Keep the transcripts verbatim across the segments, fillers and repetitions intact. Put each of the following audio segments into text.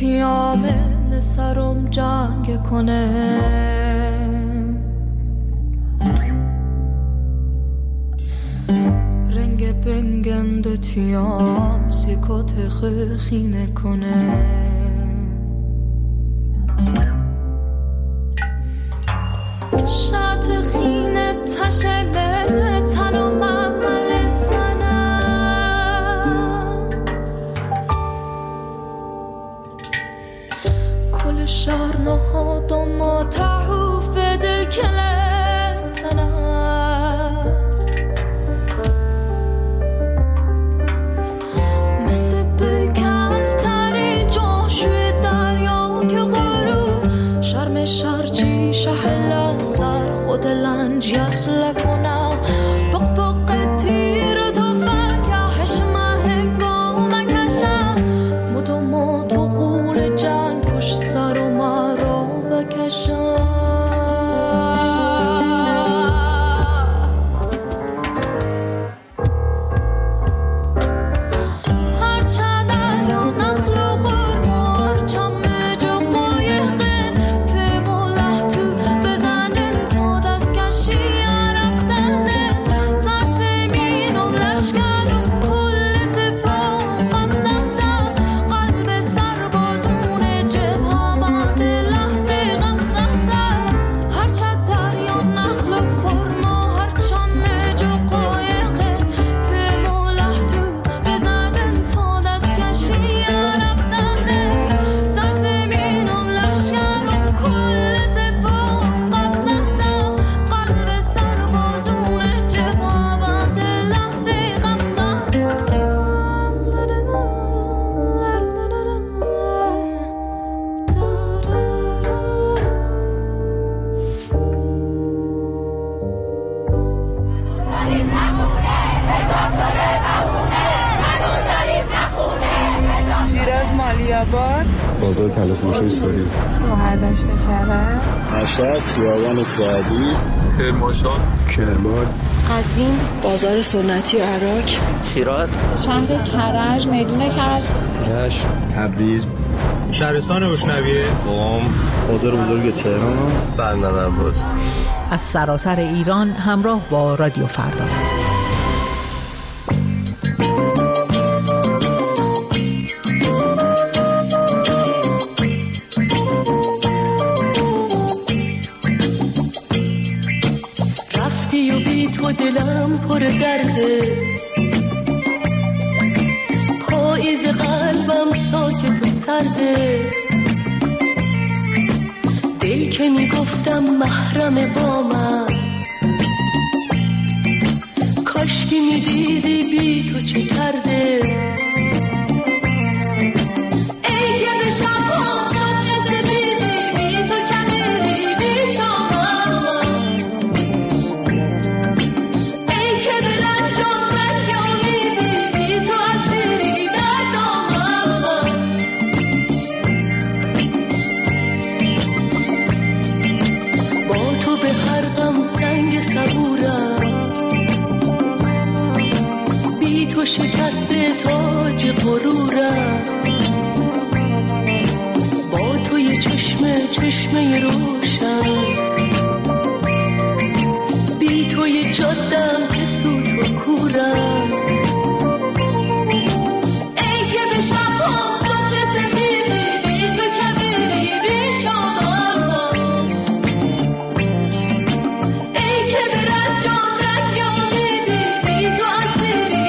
پیامه سرم جنگ کنه رنگ بنگند و تیام سکوت خخینه کنه شات خینه تشه بره تنم عمل زنم کل شهر نهاد و ما تحوف دل کله زنم مثل بگست تری جاشوی دریا که غروب شرم شرچی شهلا سر خود لنج یسل کنم بق بق تیر تا فنگهش مهنگام کشم مدو ما تو غول جنگ پشت سر و مرا بکشم بازار تلفروشی ساری مهردشت کرد مشهد خیابان سعدی کرمانشاه کرمان قزوین بازار سنتی عراق شیراز شهر کرج میدون کرج رشت تبریز شهرستان بشنویه قم بازار بزرگ تهران بندر عباس از سراسر ایران همراه با رادیو فردا دلم پر درده پاییز قلبم ساکت و سرده دل که میگفتم محرم با من کاشکی میدیدی بی تو چه کرده ای که به شبها صبح زبیدی بی تو کمیدی بی شما تو شکسته تاج غرورم با تو یه چشمه چشمه روشن بی تو یه جادم که سوت و کورم ای که به شبها صبح سفیدی بی تو کبیری بی شامم ای که به رنجام رنگ امیدی بی تو اسیری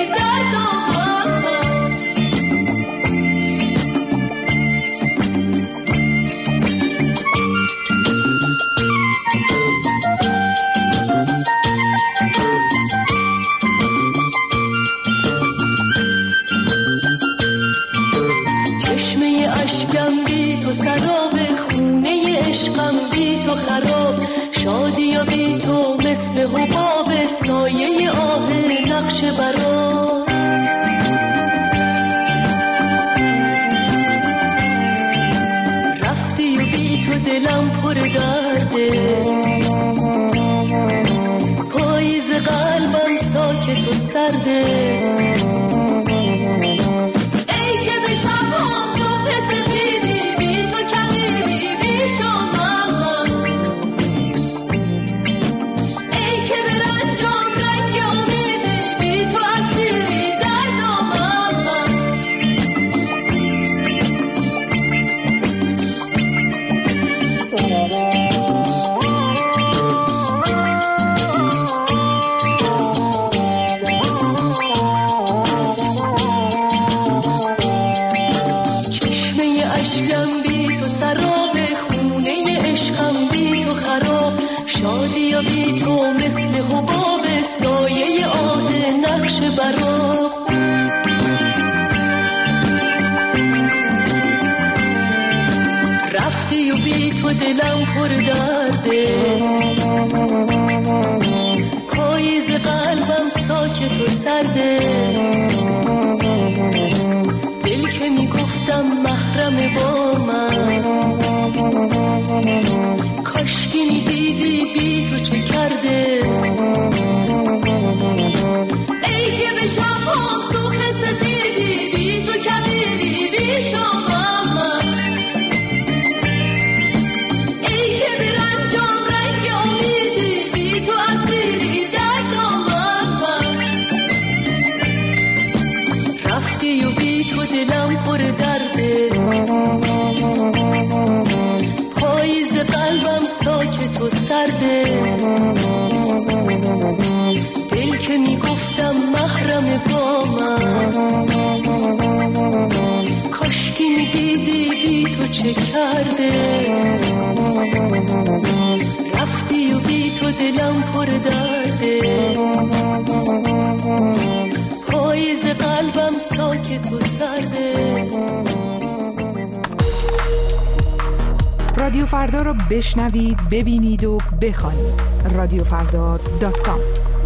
سراب خونه عشقم بی تو خراب شادی و بی تو مثل حباب سایه آه نقش برا رفتی و بی تو دلم پر درده پاییز قلبم ساکت و سرده ای که به شبها صبح سفیدی شادی و بی تو مثل حباب سایه آه نقش براب. رفتی و بی تو دلم پر درده، پاییز قلبم ساکت و سرده. دل که میگفتم محرم با من، کاشکی میدیدی بی تو چه کرده. ای که به شب هم صبح سپیدی، بی تو کبیری بی شامم من. ای که به رنجام رنگ امیدی، بی تو اسیری در دامم من. رفتی و بی تو دلم پر درده، پاییز قلبم ساکت و سرده. دل که میگفتم محرم با من، کاشکی میدیدی بی تو چه کرده. رفتی و بی تو دلم پر درده، پاییز قلبم ساکت و سرده. رادیو فردا رو بشنوید، ببینید و بخوانید. رادیو فردا دات کام.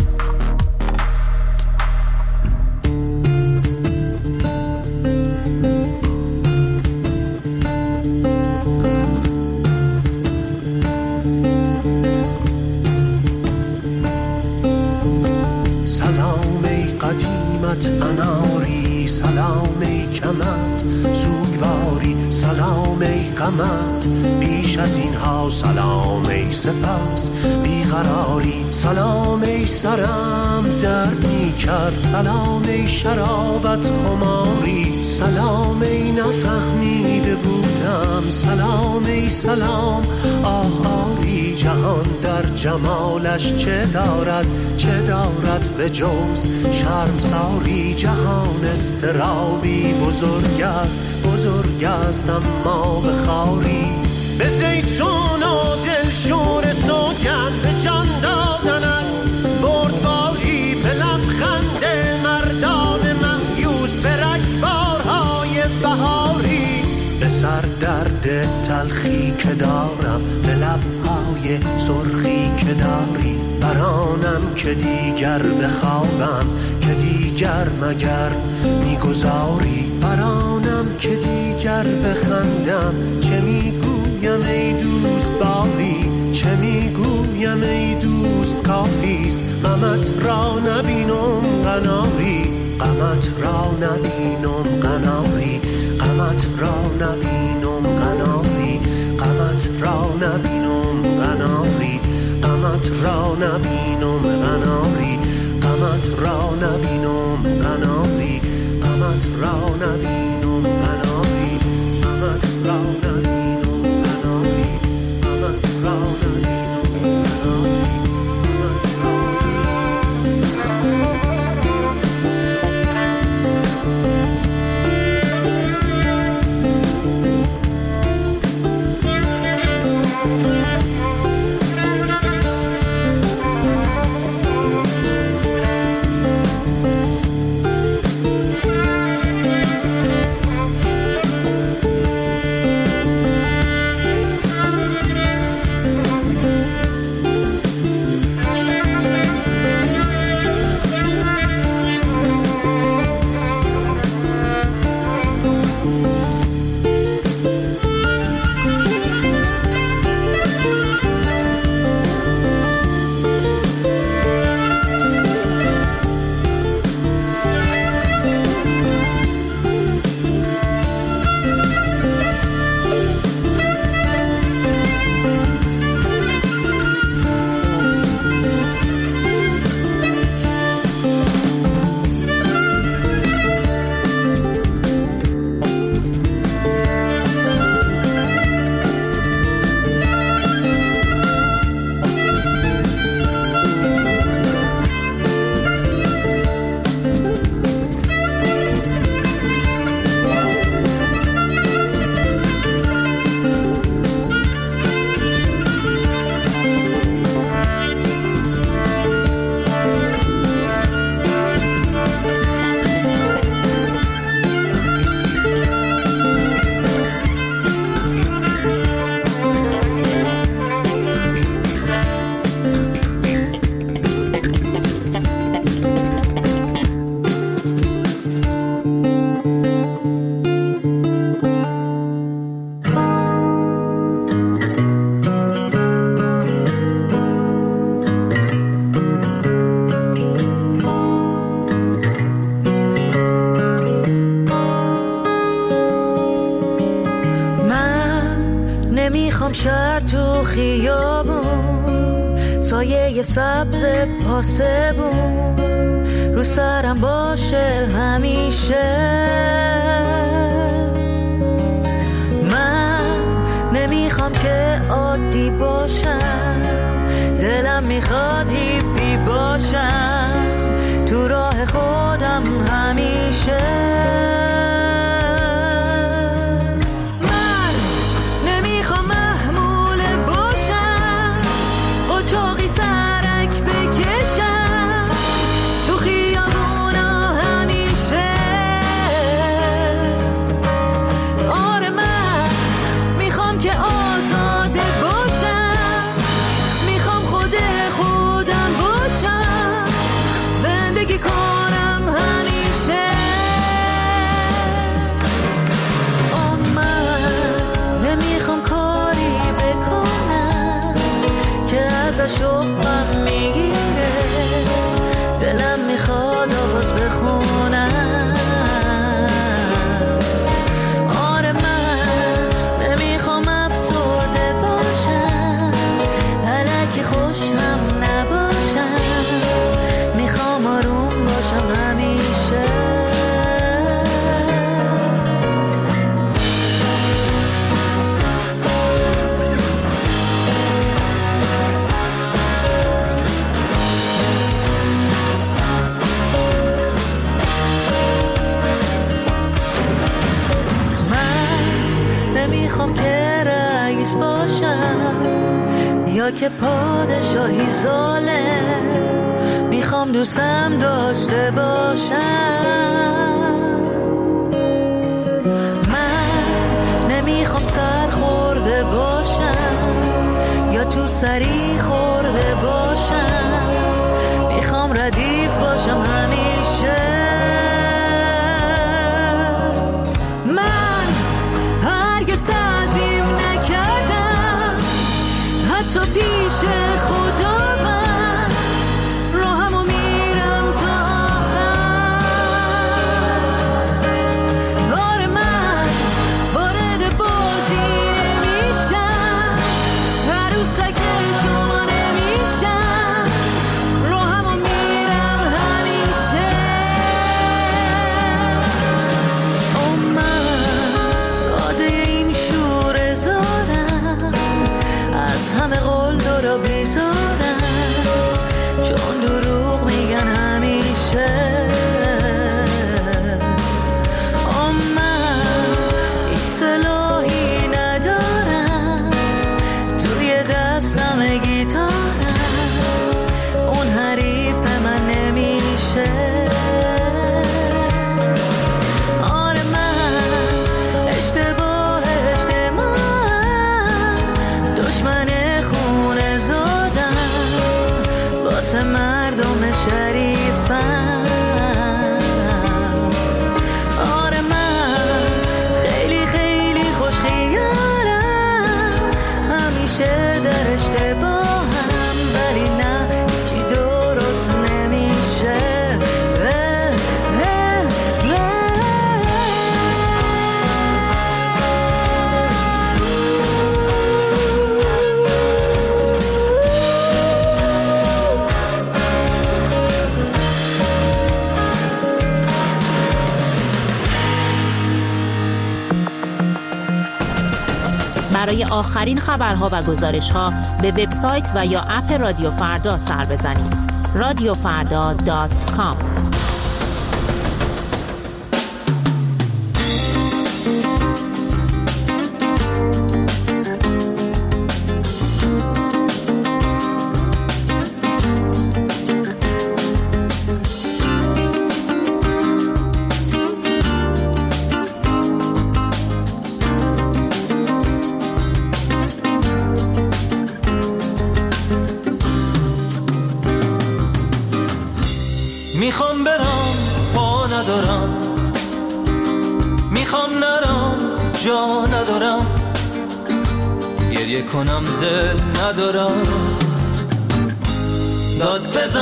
سلام ای قدیمت اناری، سلام ای کمت سوگواری، سلام ای قمت بیش از اینها، سلام ای سپس بیقراری. سلام ای سرم درد می کرد، سلام ای شرابت خماری، سلام ای نفهمیده بودم، سلام ای سلام آهاری. جهان در جمالش چه دارد، چه دارد به جز شرمساری. جهان استرابی بزرگ است، بزرگ است اما به خاری. به زیتون و دلشور سوگن به جان دادن است بردباری، به لبخند مردان مهیوس، به رگبارهای بهاری. به سر درد تلخی که دارم، به لبهای سرخی که داری. برانم که دیگر بخوابم، که دیگر مگر میگذاری. برانم که دیگر بخندم، چه میگویم ای دوست باری، چه میگویم ای دوست کافیست. غمت را نبینم قناری، غمت را نبینم قناری، غمت را نبینم قناری، غمت را نبینم قناری، غمت را نبینم قناری، غمت را نبینم قناری، غمت را نبینم قناری، غمت را نبینم قناری، غمت را نبینم قناری. بالای سبز پاسبون رو سرم باشه همیشه. من نمیخوام که عادی باشم، دلم میخواد هیپی باشم تو راه خودم همیشه. من نمیخوام محمول باشم، قاچاقی سرک بکشم تو خیابونا همیشه. آره من میخوام که آزاده باشم، میخوام خود خودم باشم، زندگی کنم همیشه. آه من نمیخوام کاری بکنم که ازش شوقم میگیره، دلم میخواد آواز بخونم. آره من نمیخوام افسرده باشم، الکی خوشم نباشم، میخوام آروم باشم همیشه. نمیخوام که رئیس باشم یا که پادشاهی ظالم، میخوام دوستم داشته باشم. من نمیخوام سر خورده باشم یا تو سری خورده باشم، میخوام ردیف باشم همیشه. من هرگز تعظیم نکردم حتی پیش خدا، من راهمو میرم تا آخر. آره من وارد بازی نمیشم، عروسک شما نمیشم، راهمو میرم همیشه. او من ساده این شور زارم، از همه قول دارا بیزارم، چون دروغ میگن همیشه. آه من هیچ سلاحی ندارم، توی دستم گیتارم، اون حریف من نمیشه. آره من اشتباه اشتباه دشمن خونه زادم، واسه مردم شریفم. آره من خیلی خیلی خوش خیالم، همیشه در اشتباهم، ولی نه چی درست نمیشه. له له له. برای آخرین خبرها و گزارش‌ها به وبسایت و یا اپ رادیو فردا سر بزنید. رادیو فردا دات کام. میخوام برم پا ندارم، میخوام نرم جا ندارم، گریه کنم دل ندارم، داد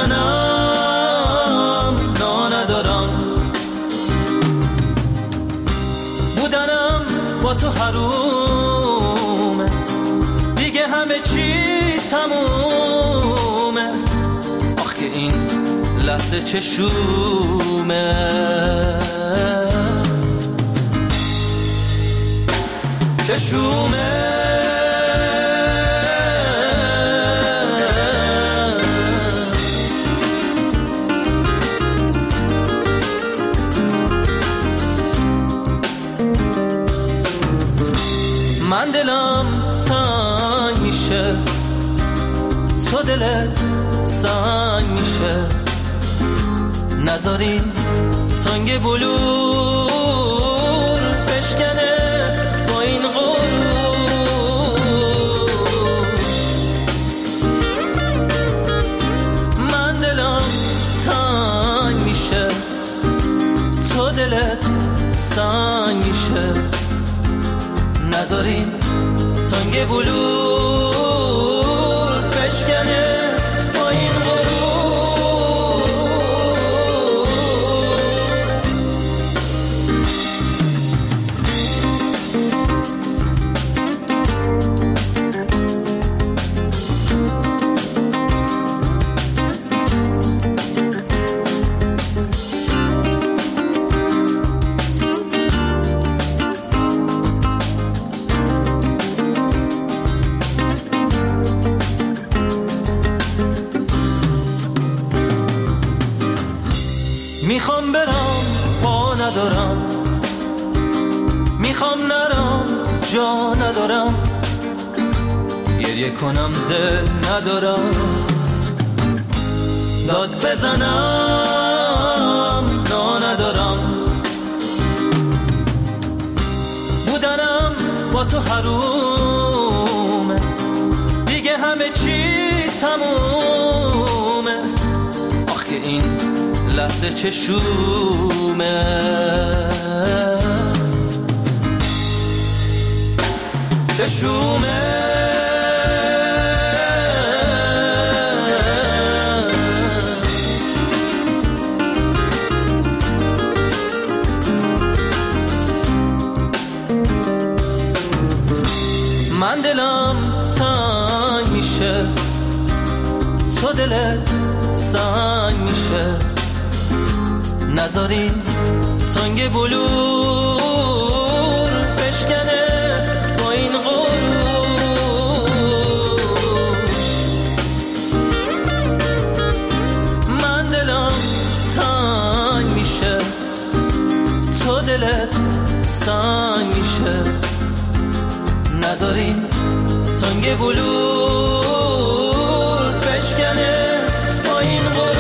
بزنم نا ندارم، بودنم با تو حرومه، دیگه همه چی تمومه، لحظه چشومه چشومه من دلم تنگ میشه تو دلت سنگ میشه نذارین تنگ بلور بشکنه با این غرور من دلم تنگ میشه تو دلت سنگ میشه نذارین تنگ بلور بشکنه با این غرور میخوام برم پا ندارم میخوام نرم جا ندارم گریه کنم دل ندارم داد بزنم نا ندارم بودنم با تو حرومه دیگه همه چی تمومه آخ که این لحظه چشومه چشومه من دلم تنگ میشه تو دلت سنگ میشه نذارین تنگ بلور بشکنه با این غرور من دلم تنگ میشه تو دلت سنگ میشه نذارین تنگ بلور بشکنه با این غرور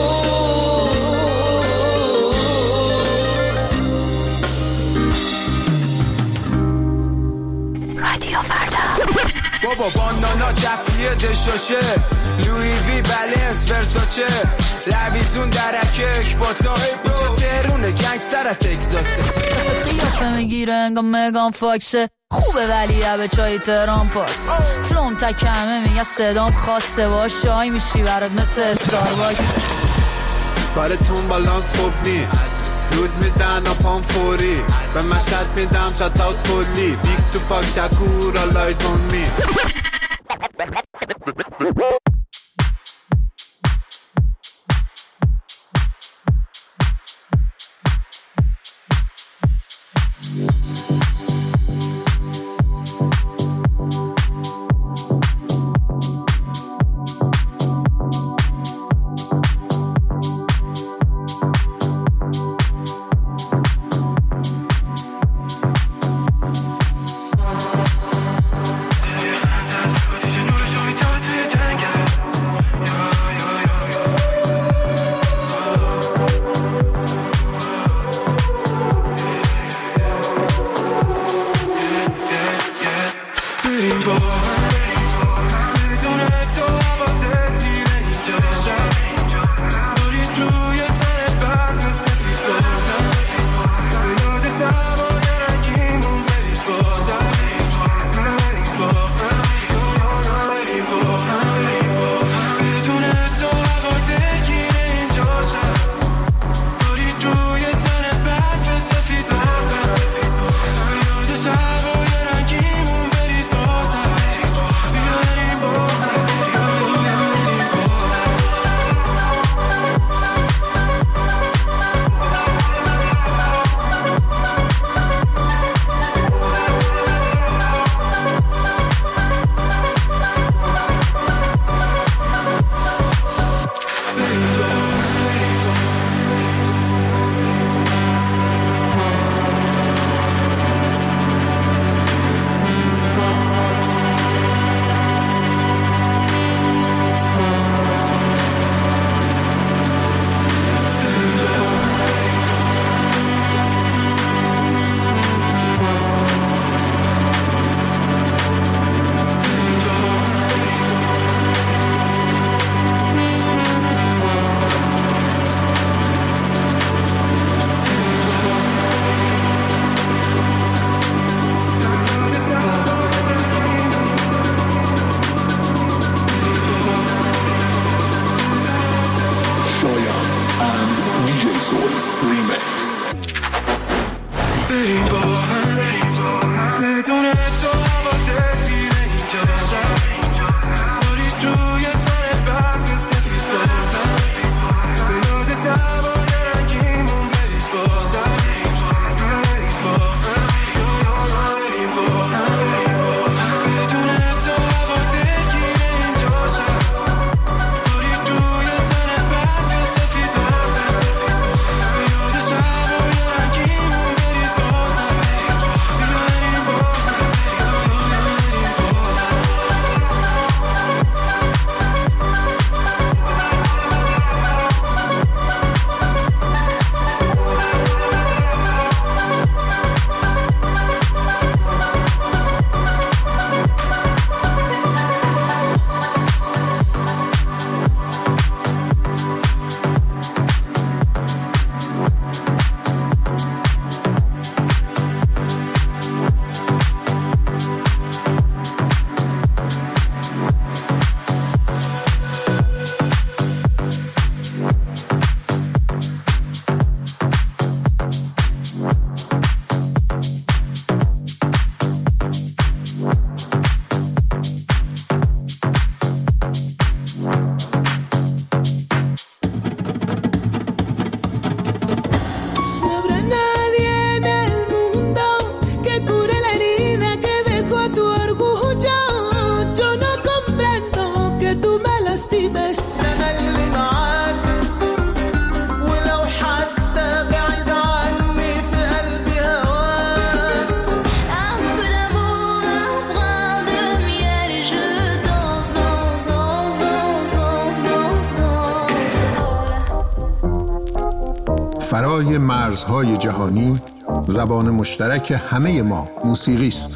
بابا بانانا جفیه دشاشه لوی وی بلنس ورساچه لویزون درکک با تا اینجا تهرونه گنگستر تگزاسه قیافه میگیره انگا مگان فاکشه خوبه ولی به چای تهران پاس فلوم تکمه میگه صدام خاصه با شای میشی برات مثل استارباک کارتون بالانس خوب نی روز میدن اپام فوری به مشهد میدم شات اوت کلی بیگ تو پاک شکور آلایز اون می خندت بودی نورشو میتابه توی Soul Remix. بریم با هم بدون تو هوا دلگیره اینجا داری توی تن برف سفید بازم به یاد سوای رنگیمون بریز بازم بریم با هم بریم با هم بدون تو هوا دلگیره اینجا داری توی تن برف سفید بازم به یاد سوای رنگیمون بریز بازم بریم با فرای مرزهای جهانی، زبان مشترک همه ما موسیقی است.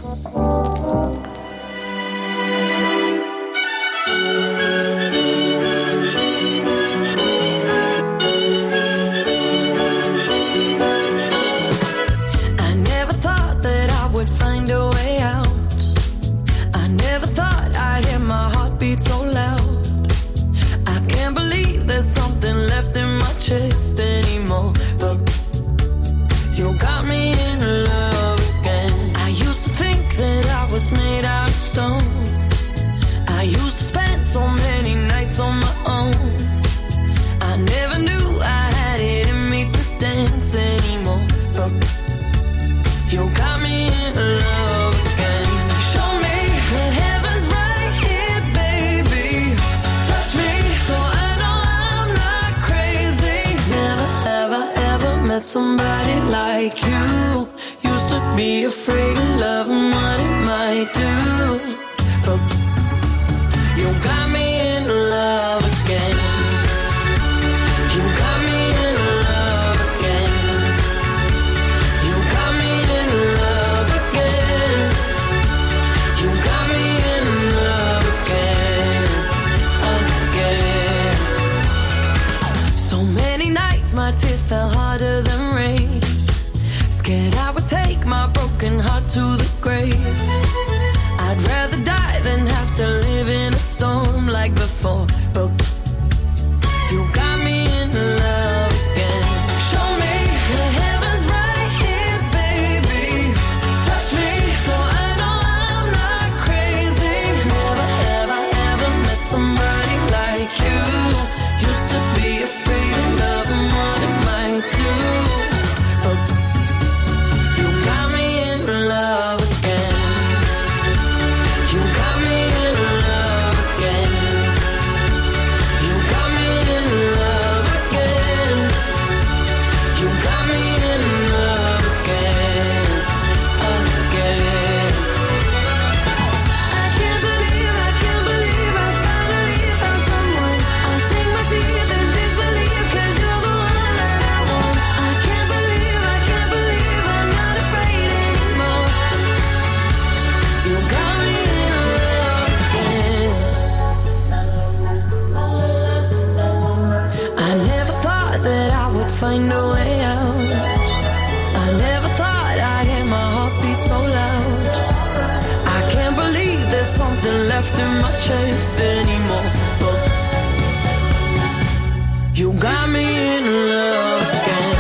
Somebody like you used to be afraid of love and what it might do, but you got me in love again. You got me in love again. You got me in love again. You got me in love again, again. So many nights my tears fell harder than rain. Scared I would take my broken heart to the grave. I'd rather die than have to live in a storm like before. But you got me in love again. Show me the heavens right here, baby. Touch me so I know I'm not crazy. Never have I ever met somebody like you. Used to be afraid of love and what it might do. Find a way out. I never thought I'd hear my heartbeat so loud. I can't believe there's something left in my chest anymore. But you got me in love again.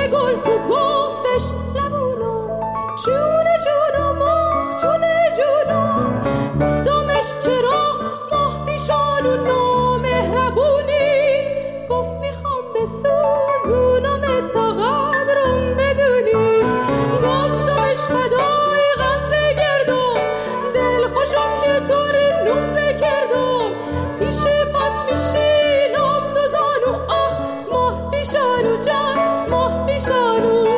گل کو گفتش لبونو جون جونو ماه جون جونو گفتمش چرا ماه بیشانو نامهربونی گفت میخوام بسوزونم تا قدرم بدونی گفتمش فدای غمزه گردم دل خوشم که طوری نومزه کردم پیش پات میشینم دو زانو آخ ماه بیشانو جان ماه بیشانو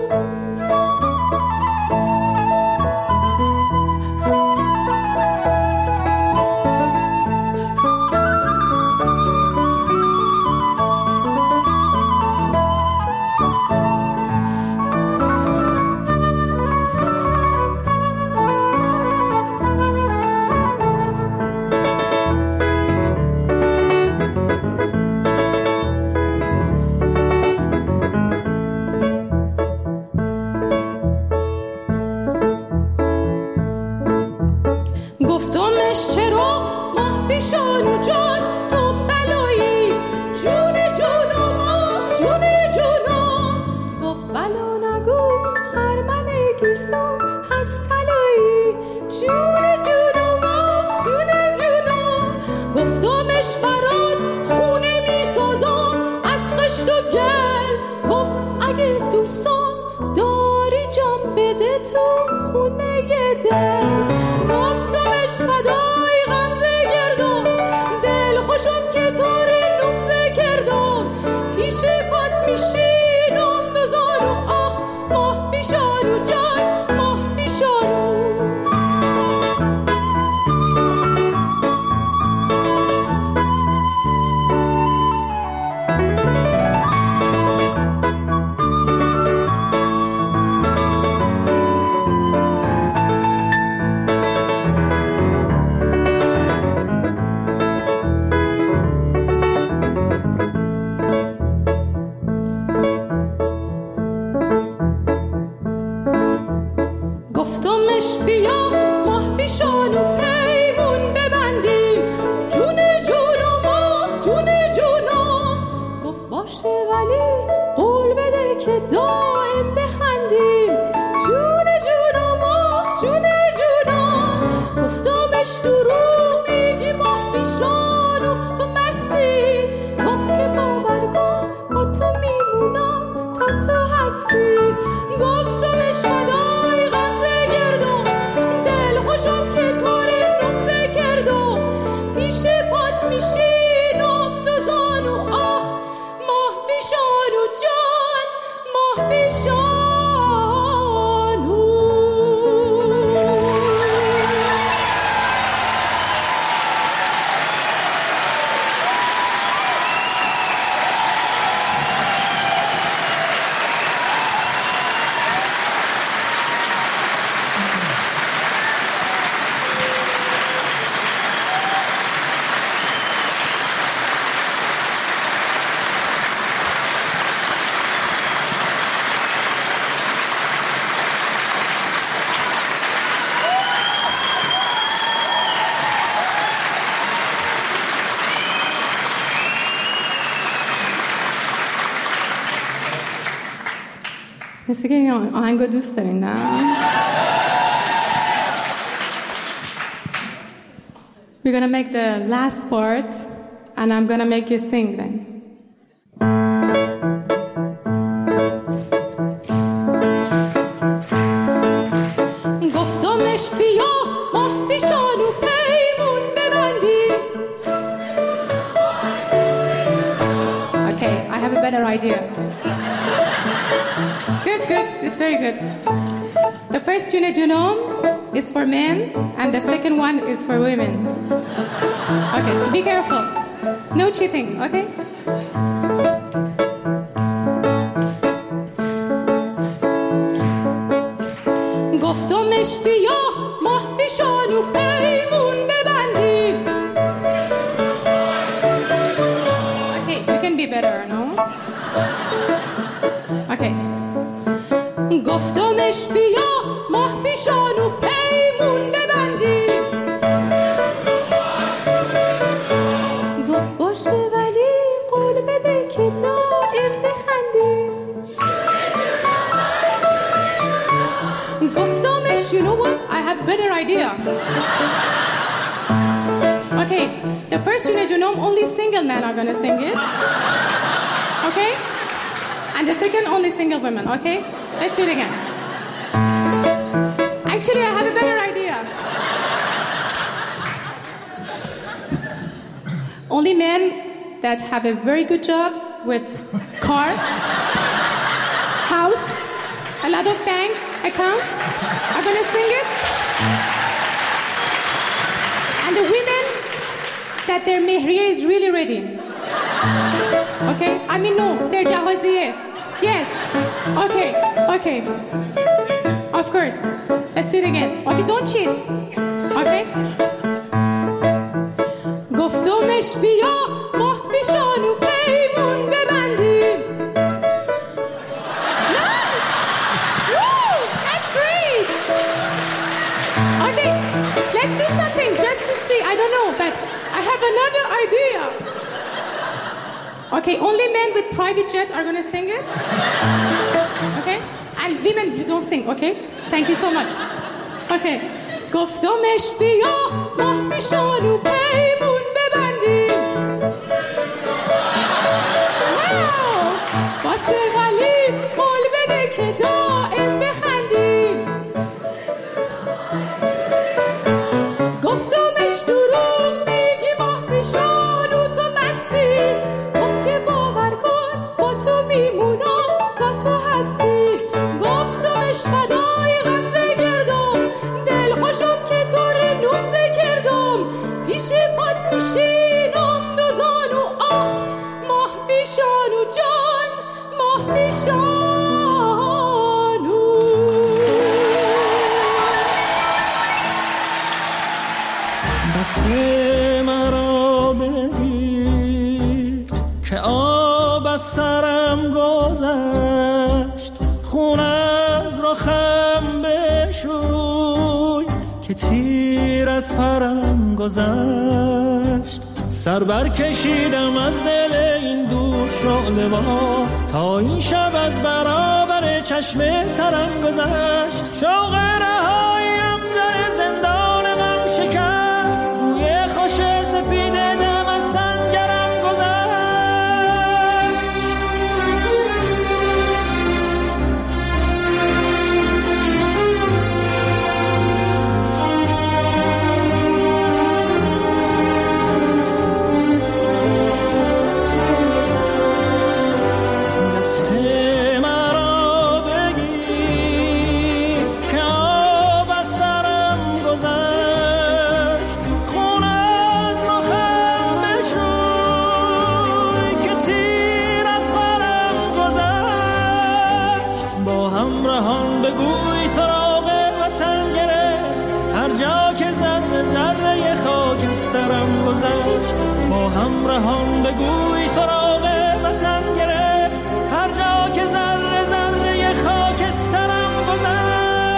گفتمش چرا ماه بیشانو جان تو بلایی جون جونو ماه جون جونو گفت بلا نگو خرمن گیسو هست طلایی جون جونو ماه جون جونو گفتمش برات خونه میسازم از خشت و گل گفت اگه دوستان داری جام بده تو خونه دل گفتمش فدای غمزه گردم دل خوشم که طوری نومزه کردم پیش پات میشینم دو زانو آخ ماه بیشانو جان ماه بیشانو گفتمش بیا ماه بیشانو پیمون ببندیم جون جونو ماه جون جونو گفت باشه ولی قول بده که دائم بخندیم جون جونو ماه جون جونو گفتمش دروغ میگی ماه بیشانو تو مستی گفت که باور کن با تو میمونم تا تو هستی گفتمش فدای غمزه گردم دل خوشم که طوری نومزه کردم پیش پات میشینم دو زانو آخ ماه بیشانو جان ماه بیشانو مثل که این آهنگو دوست دارین نه؟ We're gonna make the last part and I'm gonna make you sing then. گفتمش بیا ماه بیشانو پیمون ببندیم. Okay, I have a better idea. Good, good. It's very good. The first June Junam is for men and the second one is for women. Okay, so be careful. No cheating, okay? گفتمش بیا ماه بیشانو پیمون ببندیم. Okay, you can be better, no? Okay. گفتمش بیا ماه بیشانو پیمون ببندیم. گفت باشه ولی قول بده که دائم بخندیم. better idea. Okay, the first tune, you know, only single men are gonna sing it. Okay? And the second, only single women, okay? Let's do it again. Actually, I have a better idea. Only men that have a very good job with car, house, a lot of bank accounts are gonna sing it. And the women that their mehriye is really ready. Okay? I mean, no, their jahaziye. Yes. Okay, okay. Of course. Let's do it again. Okay, don't cheat. Okay? گفتمش بیا ماه پیشانو پیمون ببندیم. Woo! That's great! Okay, let's do something just to see. I don't know, but I have another idea. Okay, only men with private jets are gonna sing it. Okay? And women, you don't sing, okay? Thank you so much. Okay. گفتمش بیا ماه پیشانو پیمون ببندیم. واو! باشه ولی قول بده که دائم بخندیم. گفتمش دروغ میگی ماه پیشانو تو مستی. گفت که باور کن با تو میمونم تا تو هستی. گفتمش فدای غمزه گردم دل خوشم که تو رنومزه کردم. پیش پات میشینم دوزانو آخ ماه پیشانو جان ماه پیشانو. دست مرا بگیر که آب از سرم گذشت. خون از رخم بشوی که تیر از پرم گذشت. سر بر کشیدم از دل این دود شعله ما تا این شب از برابر چشم ترم گذشت. شوق رهاییم در زندان غم شکست. توی خوش سپید دم از سنگرم گذشت. با همراهان بگوی سراغ وطن گرفت هر جا که ذره ذره خاکسترم گذشت.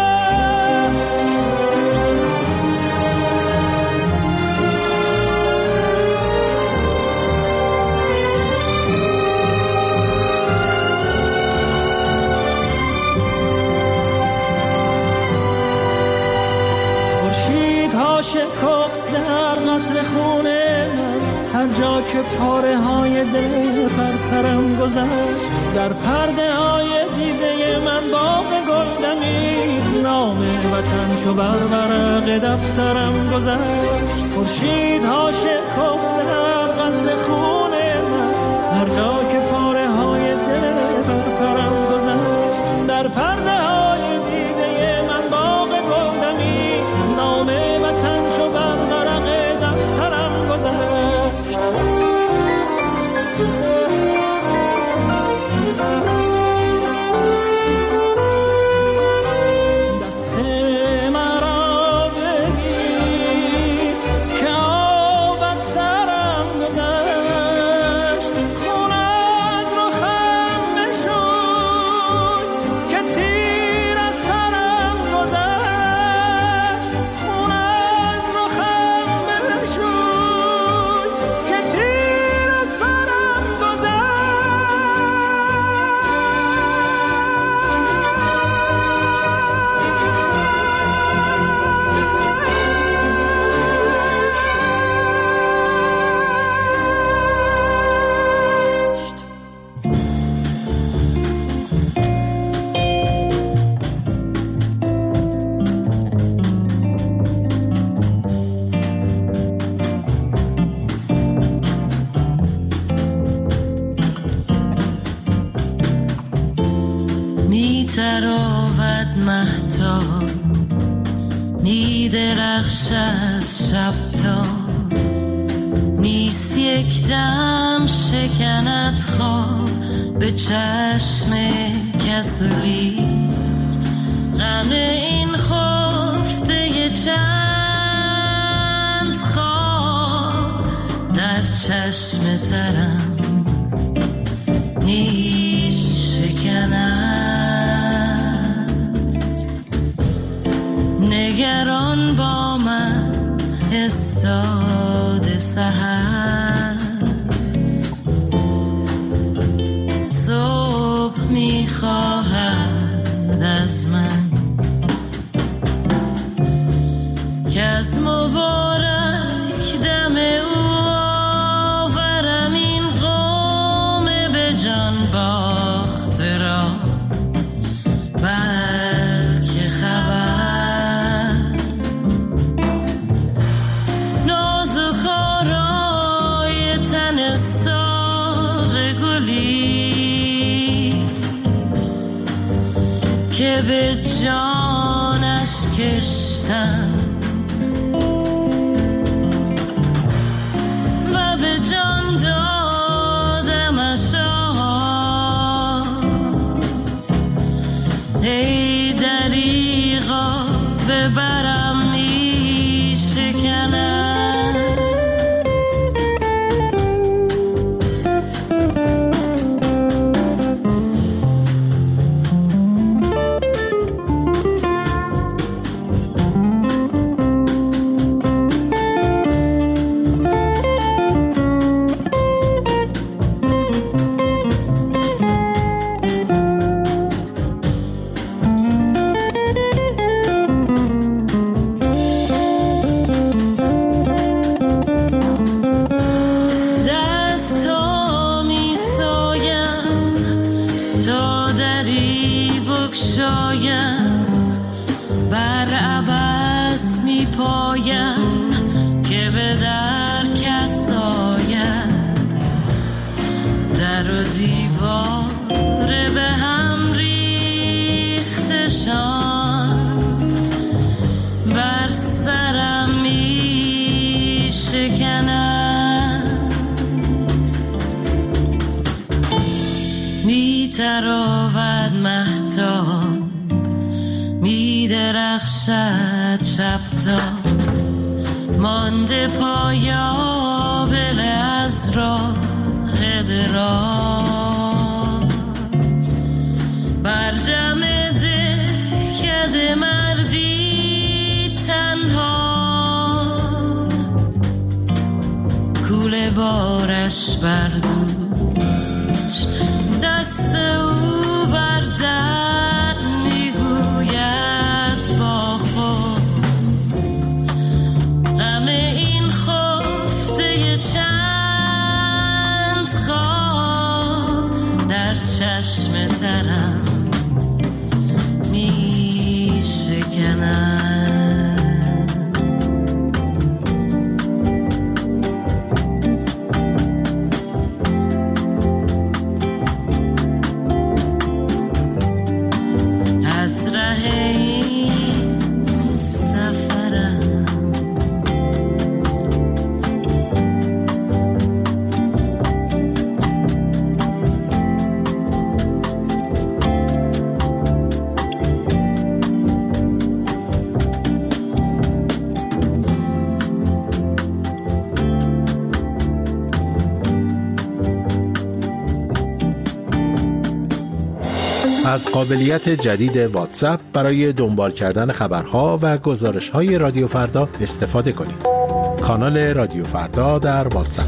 خورشیدها شکفت در قطر خونه هر جا که پاره های دل پرپرم گذشت. در پرده های دیده من باغ گل دمید. نام وطن چو بر ورق دفترم گذشت. خورشیدها شکفت در قطر خون من هر جا که پاره های دل پرپرم گذشت. در پرده های دیده من باغ گل دمید. نام وطن چو بر ورق دفترم گذشت. دست مرا بگیر که آب از سرم گذشت. خون تراود مهتاب می درخشد شب تا نیست یک دم شکند خواب به چشم کسولی غم این خفته چند خواب در چشم ترم می شکند نگران با من استاد سحر صبح می خواهد از من که از مبارک دم او آورم این قوم به جان باخته را بلکه خبر نازکارای تن ساق گلی که به جانش کشتم و به جان دادمش ای دریغا ببرم می شکند بر عبث می پایم که به در کس آید در و دیوار به هم ریختشان بر سرم می شکند می تراود مهتاب می درخشد شب تا مانده پایابل از راه دراز بر دم دهکده مردی تنها کوله بارش بر دوش دست او بر در میگوید با خود غم این خفته چند خواب در چشم ترم می شکند از قابلیت جدید واتساپ برای دنبال کردن خبرها و گزارش‌های رادیو فردا استفاده کنید. کانال رادیو فردا در واتساپ.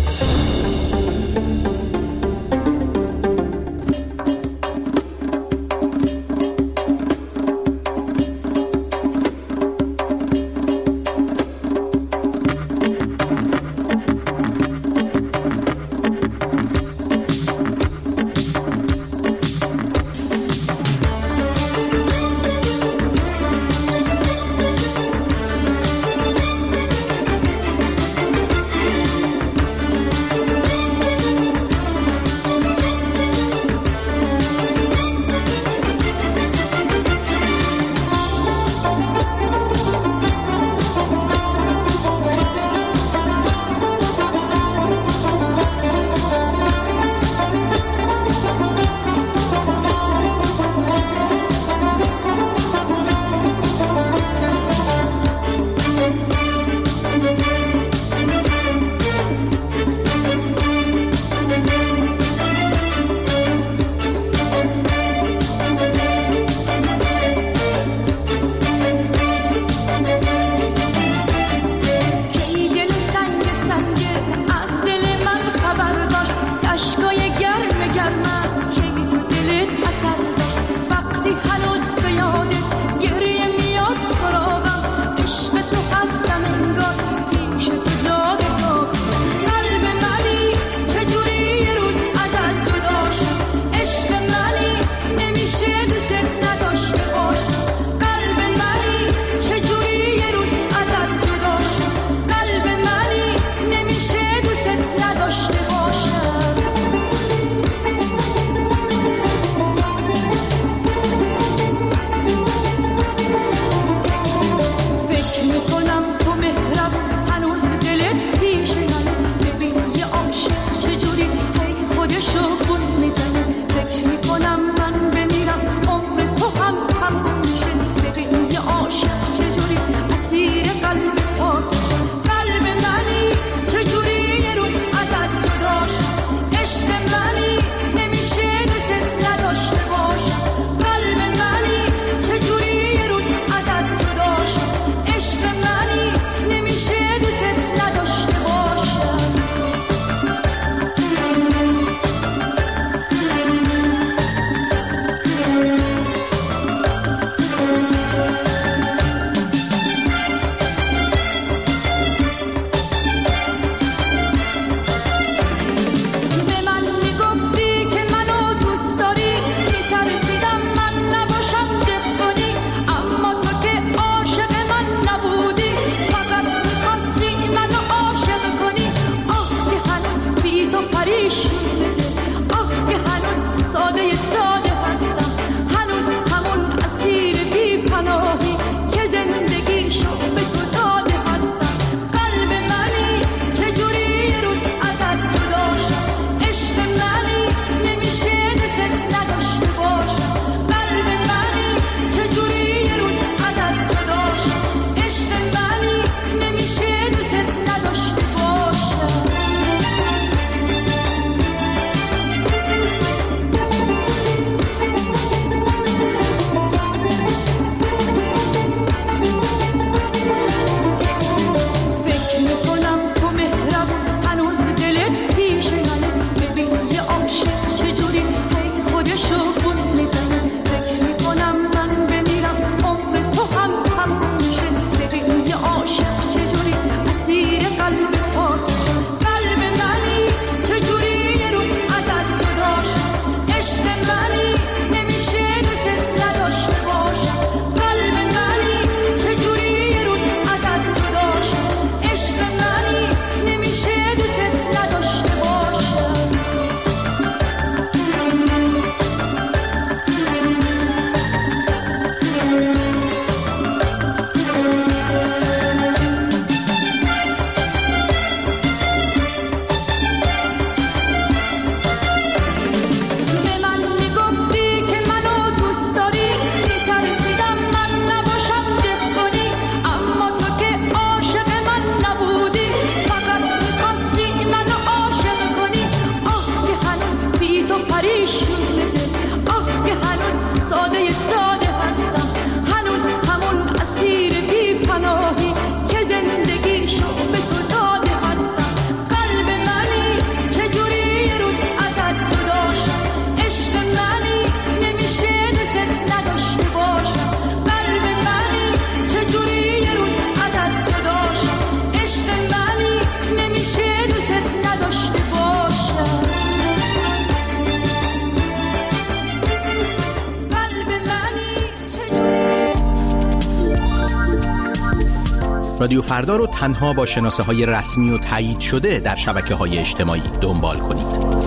رادیو فردا رو تنها با شناسه های رسمی و تایید شده در شبکه های اجتماعی دنبال کنید.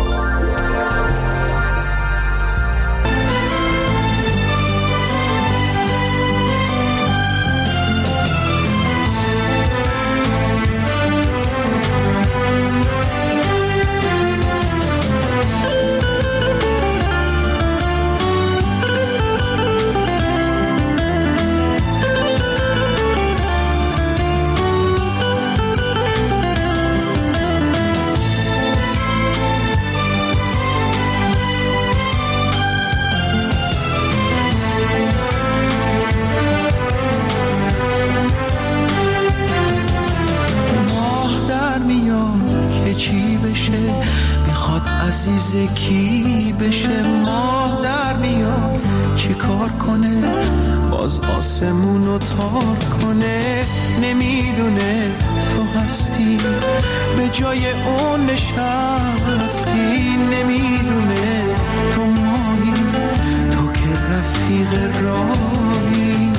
عزیز کی بشه، ماه در میاد چی کار کنه، باز آسمونو تار کنه، نمیدونه تو هستی به جای اون نشستی، نمیدونه تو ماهی، تو که رفیق راهی.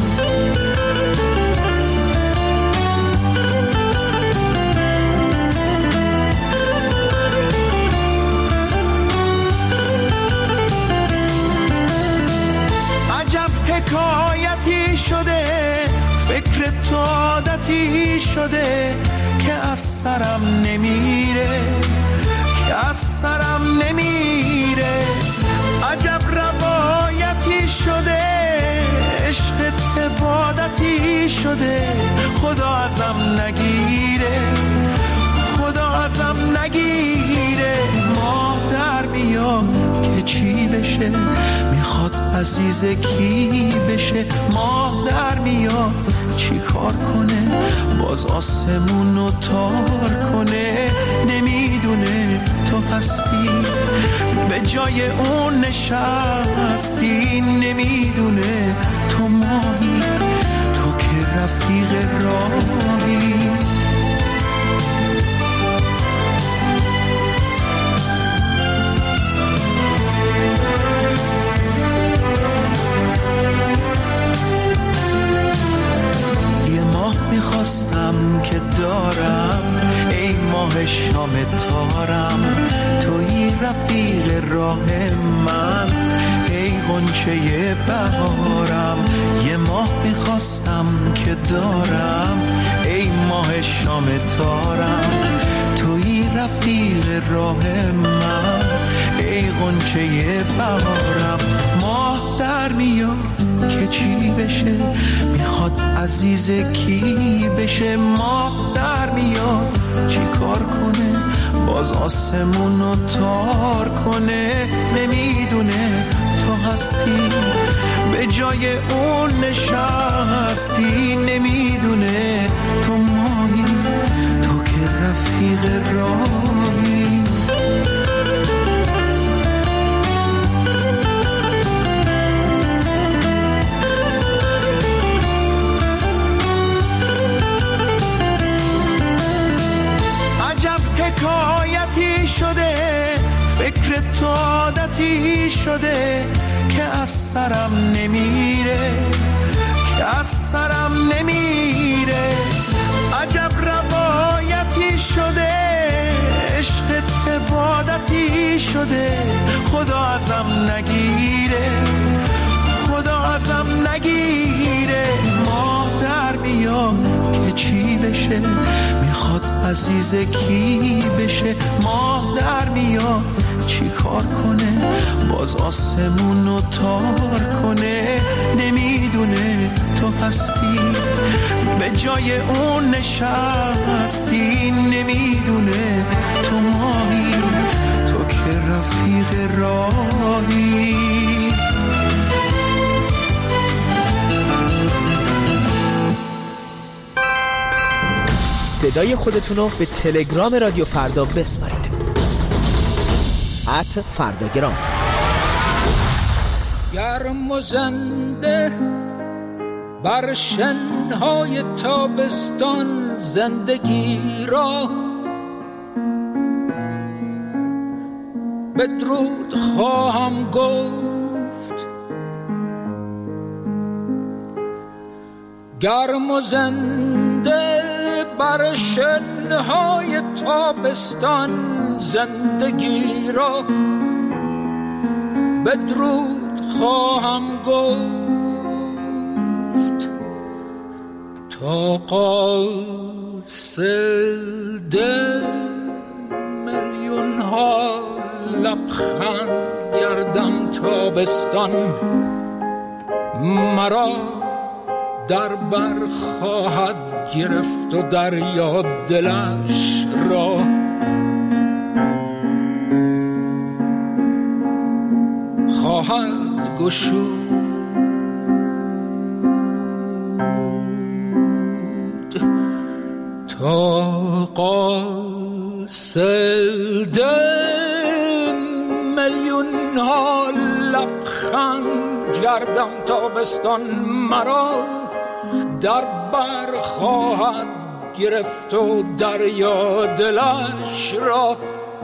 حکایتی شده فکر تو عادتی شده که از سرم نمیره، که از سرم نمیره. عجب روایتی شده عشق عبادتی شده، خدا ازم نگیره، خدا ازم نگیره. ماه در میاد که چی بشه، میخواد عزیز کی بشه، ماه در میاد چی کار کنه، باز آسمونو تار کنه، نمیدونه تو هستی به جای اون نشستی، نمیدونه تو ماهی، تو که رفیق راهی. میخواستم که دارم ای ماه شام تارم، توی رفیق راه من ای غنچه بهارم. یه ماه میخواستم که دارم ای ماه شام تارم، توی رفیق راه من ای غنچه بهارم. ماه در میاد که چی بشه، میخواد عزیز کی بشه، ماه در میاد چی کار کنه، باز آسمونو تار کنه، نمیدونه تو هستی به جای اون نشستی، نمیدونه تو ماهی، تو که رفیق راهی. حکایتی شده فکر تو عادتی شده که از سرم نمیره، که از سرم نمیره. عجب روایتی شده عشق عبادتی شده، خدا ازم نگیره، خدا ازم نگیره. ماه در میاد که چی بشه، میخواد عزیز کی بشه، ماه در میاد چی کار کنه، باز آسمونو تار کنه، نمیدونه تو هستی به جای اون نشستی، نمیدونه تو ماهی، تو که رفیق راهی. صدای خودتون رو به تلگرام رادیو فردا بسپارید. ات فرداگرام. گرم و زنده بر شنهای تابستان زندگی را بدرود خواهم گفت. گرم و زنده بر شنهای تابستان زندگی را بدرود خواهم گفت تا قاصد میلیون ها لبخند گردم تابستان مرا در بر خواهد گرفت و دریا دلش را خواهد گشود تا قاصد میلیون ها لبخند گردم تابستان مرا در بر خواهد گرفت و دریا دلش را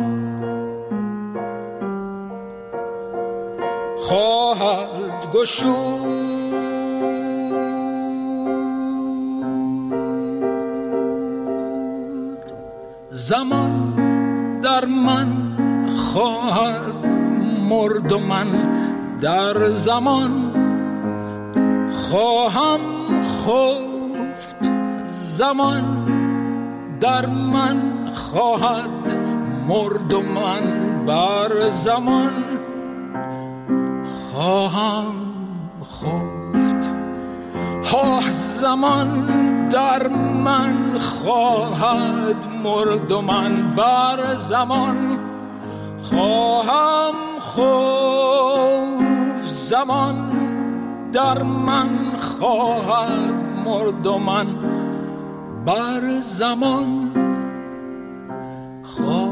خواهد گشود زمان در من خواهد مرد و من در زمان خواهم خفت زمان در من خواهد مرد و من بر زمان خواهم خفت ها زمان در من خواهد مرد و من بر زمان خواهم خفت زمان در من خواهد مرد و من بر زمان خواهم